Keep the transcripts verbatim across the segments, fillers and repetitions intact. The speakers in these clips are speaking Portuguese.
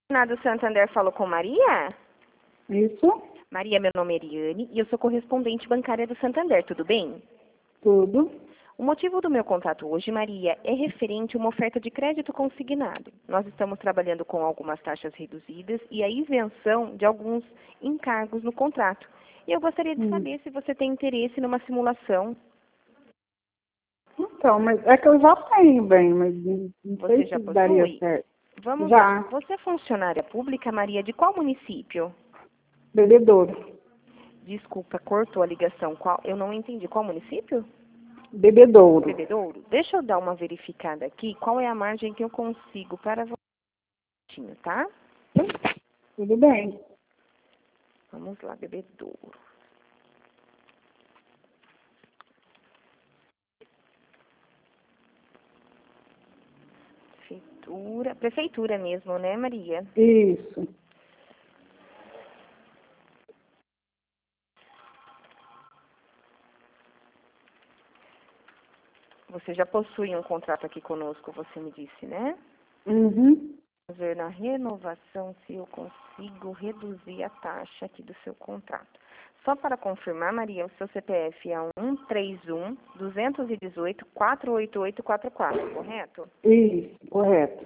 Do Santander falou com Maria? Isso, Maria, meu nome é Eliane e eu sou correspondente bancária do Santander, tudo bem? tudo. O motivo do meu contato hoje, Maria, é referente a uma oferta de crédito consignado. Nós estamos trabalhando com algumas taxas reduzidas e a isenção de alguns encargos no contrato. E eu gostaria de Hum. saber se você tem interesse numa simulação. Então, mas é que eu já tenho, bem, mas não não Você sei já se daria possui? certo. Vamos Já, lá. Você é funcionária pública, Maria, de qual município? bebedouro. Desculpa, cortou a ligação. Qual? Eu não entendi. Qual município? Bebedouro. Bebedouro? Deixa eu dar uma verificada aqui. Qual é a margem que eu consigo para você, tá? Tudo bem. Vamos lá, Bebedouro. Prefeitura. Prefeitura mesmo, né, Maria? Isso. Você já possui um contrato aqui conosco, você me disse, né? Uhum. Vamos ver na renovação se eu consigo reduzir a taxa aqui do seu contrato. Só para confirmar, Maria, o seu C P F é um três um, dois um oito, quatro oito oito quatro quatro, correto? Isso, correto.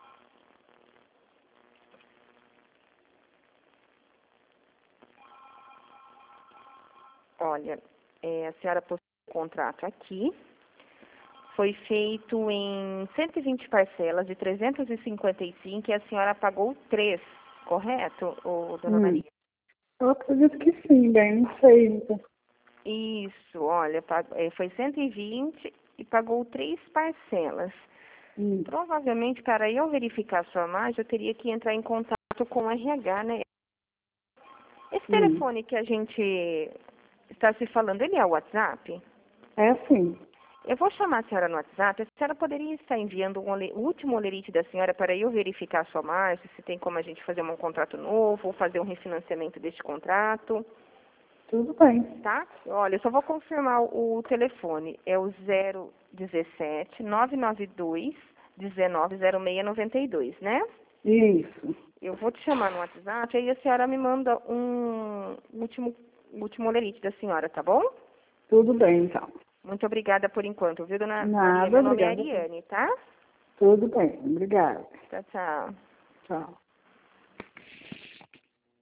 Olha, é, a senhora possui o contrato aqui. Foi feito em cento e vinte parcelas de trezentos e cinquenta e cinco e a senhora pagou três, correto, ô, dona Hum. Maria? Eu acredito que sim, bem, não sei. Então. Isso, olha, pa- eh, foi cento e vinte e pagou três parcelas. Hum. Provavelmente, para eu verificar sua margem, eu teria que entrar em contato com o R H, né? Esse Hum. telefone que a gente está se falando, ele é o WhatsApp? É assim. Eu vou chamar a senhora no WhatsApp. A senhora poderia estar enviando um ole- o último olerite da senhora para eu verificar a sua margem, se tem como a gente fazer um contrato novo, ou fazer um refinanciamento deste contrato, Tudo bem. tá? Olha, eu só vou confirmar o, o telefone. É o zero dezessete, nove nove dois, dezenove zero seis noventa e dois, né? Isso. Eu vou te chamar no WhatsApp, aí a senhora me manda um último, último olerite da senhora, tá bom? Tudo bem, então. Muito obrigada por enquanto, viu, dona Maria? Nada, Meu nome é obrigada. Ariane, tá? Tudo bem, obrigada. Tchau, tchau. Tchau.